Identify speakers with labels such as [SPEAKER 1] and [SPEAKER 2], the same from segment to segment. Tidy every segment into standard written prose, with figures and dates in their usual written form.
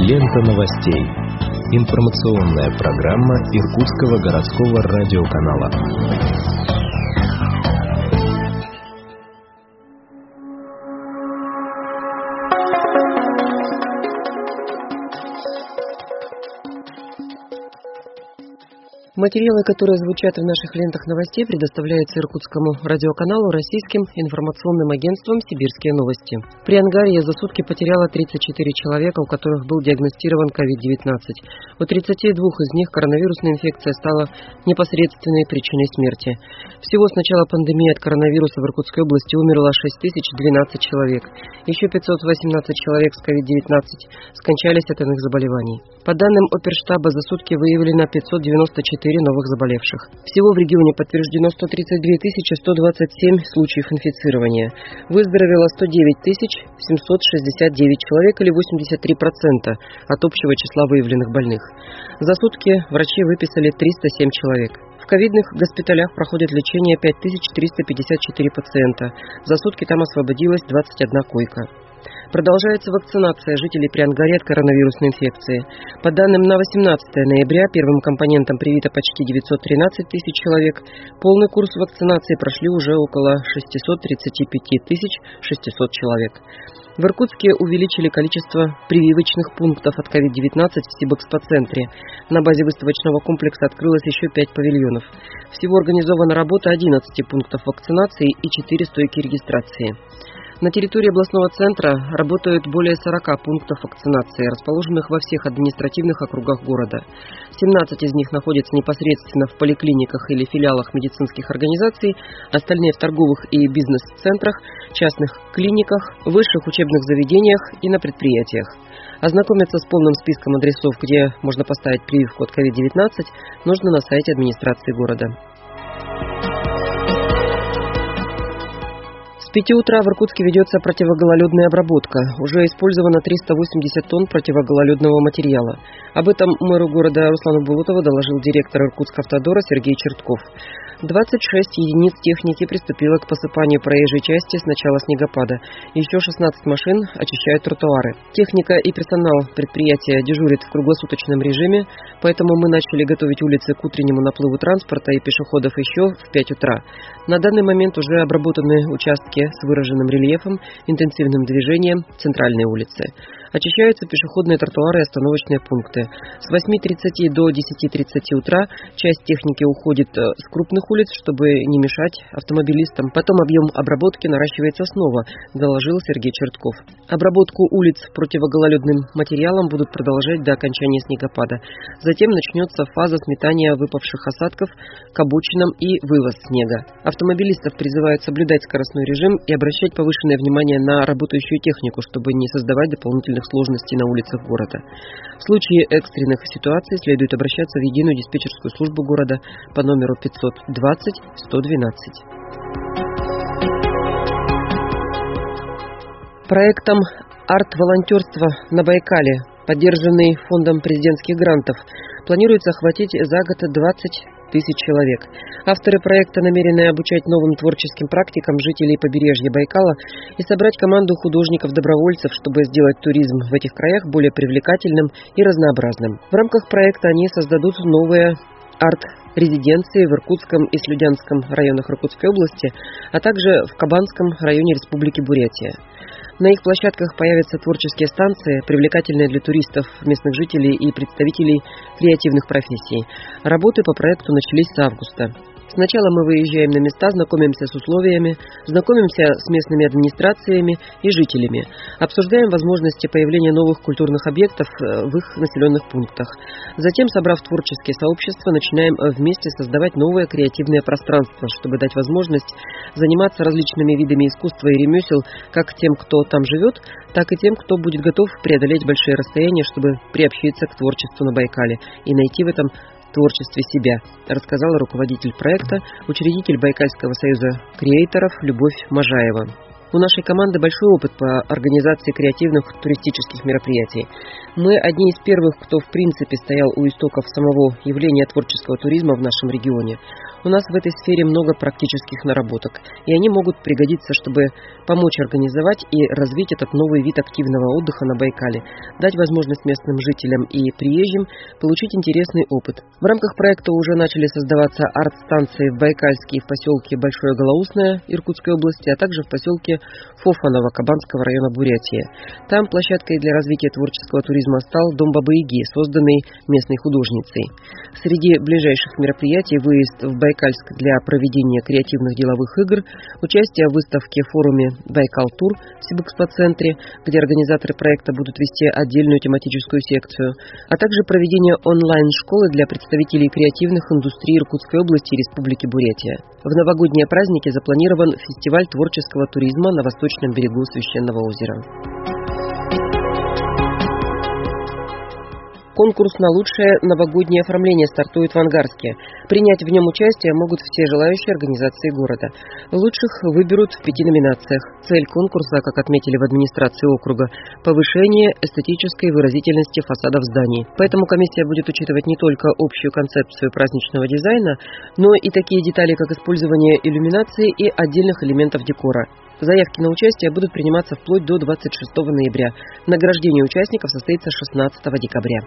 [SPEAKER 1] Лента новостей. Информационная программа Иркутского городского радиоканала.
[SPEAKER 2] Материалы, которые звучат в наших лентах новостей, предоставляются Иркутскому радиоканалу российским информационным агентством «Сибирские новости». При Ангарье за сутки потеряло 34 человека, у которых был диагностирован COVID-19. У 32 из них коронавирусная инфекция стала непосредственной причиной смерти. Всего с начала пандемии от коронавируса в Иркутской области умерло 6012 человек. Еще 518 человек с COVID-19 скончались от иных заболеваний. По данным оперштаба, за сутки выявлено 594 новых заболевших. Всего в регионе подтверждено 132 127 случаев инфицирования. Выздоровело 109 769 человек или 83% от общего числа выявленных больных. За сутки врачи выписали 307 человек. В ковидных госпиталях проходит лечение 5354 пациента. За сутки там освободилось 21 койка. Продолжается вакцинация жителей Приангарья от коронавирусной инфекции. По данным на 18 ноября первым компонентом привито почти 913 тысяч человек. Полный курс вакцинации прошли уже около 635 600 человек. В Иркутске увеличили количество прививочных пунктов от COVID-19 в Сибэкспоцентре. На базе выставочного комплекса открылось еще 5 павильонов. Всего организована работа 11 пунктов вакцинации и 4 стойки регистрации. На территории областного центра работают более 40 пунктов вакцинации, расположенных во всех административных округах города. 17 из них находятся непосредственно в поликлиниках или филиалах медицинских организаций, остальные в торговых и бизнес-центрах, частных клиниках, высших учебных заведениях и на предприятиях. Ознакомиться с полным списком адресов, где можно поставить прививку от COVID-19, нужно на сайте администрации города. С 5 утра в Иркутске ведется противогололедная обработка. Уже использовано 380 тонн противогололедного материала. Об этом мэру города Руслану Болотову доложил директор Иркутскавтодора Сергей Чертков. 26 единиц техники приступило к посыпанию проезжей части с начала снегопада. Еще 16 машин очищают тротуары. Техника и персонал предприятия дежурят в круглосуточном режиме, поэтому мы начали готовить улицы к утреннему наплыву транспорта и пешеходов еще в 5 утра. На данный момент уже обработаны участки с выраженным рельефом, интенсивным движением, центральные улицы. Очищаются пешеходные тротуары и остановочные пункты. С 8:30 до 10:30 утра часть техники уходит с крупных улиц, чтобы не мешать автомобилистам. Потом объем обработки наращивается снова, доложил Сергей Чертков. Обработку улиц противогололедным материалом будут продолжать до окончания снегопада. Затем начнется фаза сметания выпавших осадков к обочинам и вывоз снега. Автомобилистов призывают соблюдать скоростной режим и обращать повышенное внимание на работающую технику, чтобы не создавать дополнительных сложностей на улицах города. В случае экстренных ситуаций следует обращаться в единую диспетчерскую службу города по номеру 520 112. Проектом «Арт-волонтерство на Байкале», поддержанный Фондом президентских грантов, планируется охватить за год 20 тысяч человек. Авторы проекта намерены обучать новым творческим практикам жителей побережья Байкала и собрать команду художников-добровольцев, чтобы сделать туризм в этих краях более привлекательным и разнообразным. В рамках проекта они создадут новые арт-резиденции в Иркутском и Слюдянском районах Иркутской области, а также в Кабанском районе Республики Бурятия. На их площадках появятся творческие станции, привлекательные для туристов, местных жителей и представителей креативных профессий. Работы по проекту начались с августа. Сначала мы выезжаем на места, знакомимся с условиями, знакомимся с местными администрациями и жителями, обсуждаем возможности появления новых культурных объектов в их населенных пунктах. Затем, собрав творческие сообщества, начинаем вместе создавать новое креативное пространство, чтобы дать возможность заниматься различными видами искусства и ремесел как тем, кто там живет, так и тем, кто будет готов преодолеть большие расстояния, чтобы приобщиться к творчеству на Байкале и найти в этом творчестве себя, рассказала руководитель проекта, учредитель Байкальского союза креаторов Любовь Можаева. У нашей команды большой опыт по организации креативных туристических мероприятий. Мы одни из первых, кто в принципе стоял у истоков самого явления творческого туризма в нашем регионе. У нас в этой сфере много практических наработок, и они могут пригодиться, чтобы помочь организовать и развить этот новый вид активного отдыха на Байкале, дать возможность местным жителям и приезжим получить интересный опыт. В рамках проекта уже начали создаваться арт-станции в Байкальске и в поселке Большое Голоусное Иркутской области, а также в поселке Фофаново Кабанского района Бурятии. Там площадкой для развития творческого туризма стал Дом Бабы-Яги, созданный местной художницей. Среди ближайших мероприятий выезд в Байкальск для проведения креативных деловых игр, участие в выставке-форуме «Байкал-тур» в Сибэкспоцентре, где организаторы проекта будут вести отдельную тематическую секцию, а также проведение онлайн-школы для представителей креативных индустрий Иркутской области и Республики Бурятия. В новогодние праздники запланирован фестиваль творческого туризма на восточном берегу Священного озера. Конкурс на лучшее новогоднее оформление стартует в Ангарске. Принять в нем участие могут все желающие организации города. Лучших выберут в 5 номинациях. Цель конкурса, как отметили в администрации округа, повышение эстетической выразительности фасадов зданий. Поэтому комиссия будет учитывать не только общую концепцию праздничного дизайна, но и такие детали, как использование иллюминации и отдельных элементов декора. Заявки на участие будут приниматься вплоть до 26 ноября. Награждение участников состоится 16 декабря.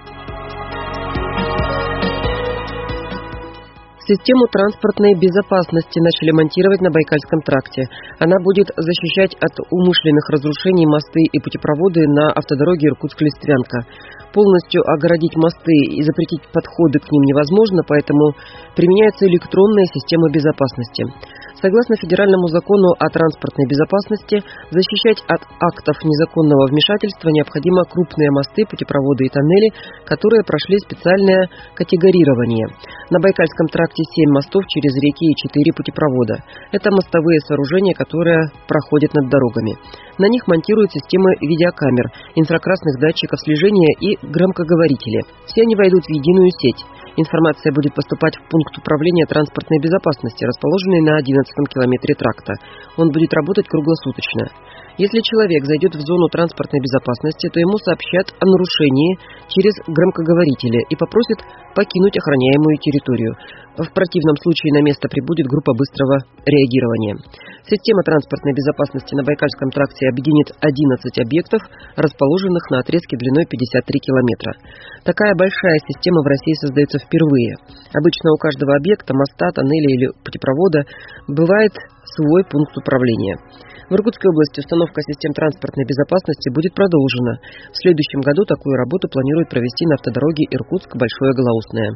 [SPEAKER 2] Систему транспортной безопасности начали монтировать на Байкальском тракте. Она будет защищать от умышленных разрушений мосты и путепроводы на автодороге Иркутск-Листвянка. Полностью огородить мосты и запретить подходы к ним невозможно, поэтому применяется электронная система безопасности. Согласно федеральному закону о транспортной безопасности, защищать от актов незаконного вмешательства необходимо крупные мосты, путепроводы и тоннели, которые прошли специальное категорирование. На Байкальском тракте 7 мостов через реки и 4 путепровода. Это мостовые сооружения, которые проходят над дорогами. На них монтируют системы видеокамер, инфракрасных датчиков слежения и громкоговорители. Все они войдут в единую сеть. Информация будет поступать в пункт управления транспортной безопасности, расположенный на 11-м километре тракта. Он будет работать круглосуточно. Если человек зайдет в зону транспортной безопасности, то ему сообщат о нарушении через громкоговорители и попросят покинуть охраняемую территорию. В противном случае на место прибудет группа быстрого реагирования. Система транспортной безопасности на Байкальском тракте объединит 11 объектов, расположенных на отрезке длиной 53 километра. Такая большая система в России создается впервые. Обычно у каждого объекта, моста, тоннеля или путепровода бывает свой пункт управления. В Иркутской области установка систем транспортной безопасности будет продолжена. В следующем году такую работу планируют провести на автодороге Иркутск-Большое Голоусное.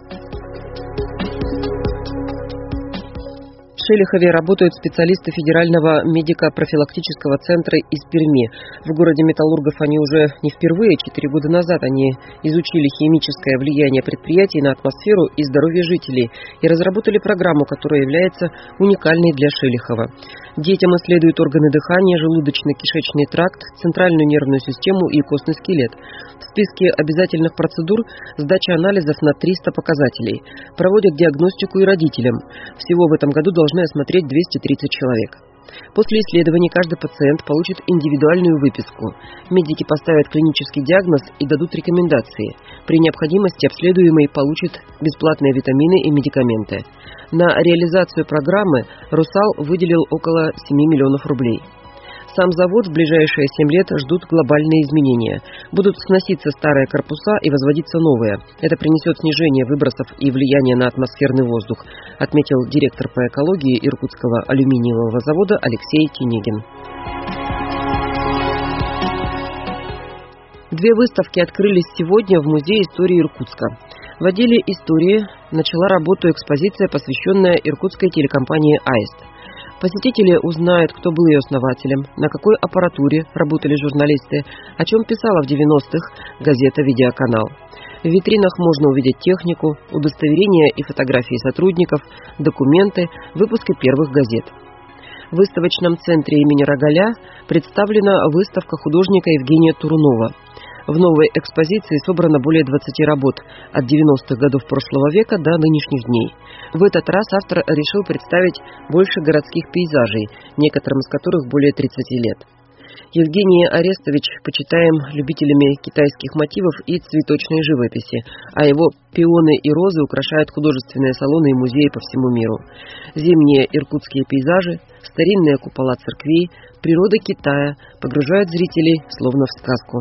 [SPEAKER 2] В Шелихове работают специалисты Федерального медико-профилактического центра из Перми. В городе Металлургов они уже не впервые. 4 года назад они изучили химическое влияние предприятий на атмосферу и здоровье жителей и разработали программу, которая является уникальной для Шелихова. Детям исследуют органы дыхания, желудочно-кишечный тракт, центральную нервную систему и костный скелет. В списке обязательных процедур сдача анализов на 300 показателей. Проводят диагностику и родителям. Всего в этом году должны осмотреть 230 человек. После исследований каждый пациент получит индивидуальную выписку. Медики поставят клинический диагноз и дадут рекомендации. При необходимости обследуемый получит бесплатные витамины и медикаменты. На реализацию программы «Русал» выделил около 7 миллионов рублей. Сам завод в ближайшие 7 лет ждут глобальные изменения. Будут сноситься старые корпуса и возводиться новые. Это принесет снижение выбросов и влияние на атмосферный воздух, отметил директор по экологии Иркутского алюминиевого завода Алексей Тенегин. 2 выставки открылись сегодня в Музее истории Иркутска. В отделе истории начала работу экспозиция, посвященная иркутской телекомпании «Аист». Посетители узнают, кто был ее основателем, на какой аппаратуре работали журналисты, о чем писала в 90-х газета «Видеоканал». В витринах можно увидеть технику, удостоверения и фотографии сотрудников, документы, выпуски первых газет. В выставочном центре имени Рогаля представлена выставка художника Евгения Турунова. В новой экспозиции собрано более 20 работ от 90-х годов прошлого века до нынешних дней. В этот раз автор решил представить больше городских пейзажей, некоторым из которых более 30 лет. Евгений Арестович почитаем любителями китайских мотивов и цветочной живописи, а его пионы и розы украшают художественные салоны и музеи по всему миру. Зимние иркутские пейзажи, старинные купола церквей, природа Китая погружают зрителей словно в сказку.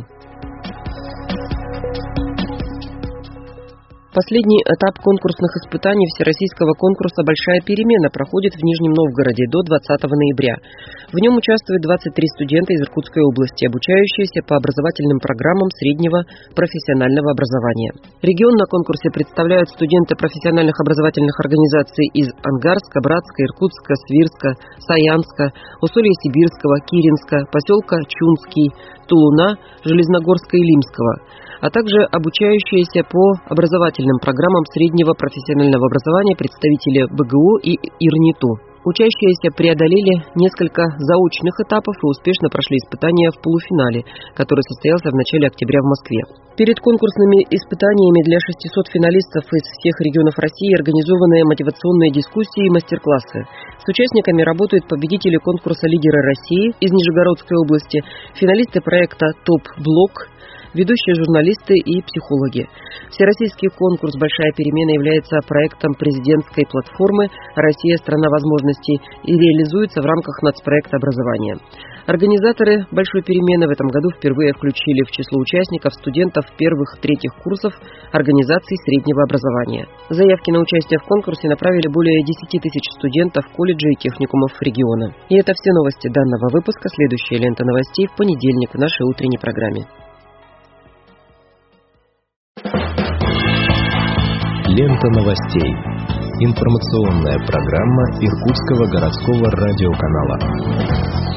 [SPEAKER 2] Последний этап конкурсных испытаний всероссийского конкурса «Большая перемена» проходит в Нижнем Новгороде до 20 ноября. В нем участвуют 23 студента из Иркутской области, обучающиеся по образовательным программам среднего профессионального образования. Регион на конкурсе представляют студенты профессиональных образовательных организаций из Ангарска, Братска, Иркутска, Свирска, Саянска, Усолья-Сибирского, Киринска, поселка Чунский, Тулуна, Железногорска и Лимского, а также обучающиеся по образовательным программам среднего профессионального образования представители БГУ и ИРНИТУ. Учащиеся преодолели несколько заочных этапов и успешно прошли испытания в полуфинале, который состоялся в начале октября в Москве. Перед конкурсными испытаниями для 600 финалистов из всех регионов России организованы мотивационные дискуссии и мастер-классы. С участниками работают победители конкурса «Лидеры России» из Нижегородской области, финалисты проекта «Топ-блок», ведущие журналисты и психологи. Всероссийский конкурс «Большая перемена» является проектом президентской платформы «Россия – страна возможностей» и реализуется в рамках нацпроекта образования. Организаторы «Большой перемены» в этом году впервые включили в число участников студентов первых-третьих курсов организаций среднего образования. Заявки на участие в конкурсе направили более 10 тысяч студентов колледжей и техникумов региона. И это все новости данного выпуска. Следующая лента новостей в понедельник в нашей утренней программе.
[SPEAKER 1] Лента новостей. Информационная программа Иркутского городского радиоканала.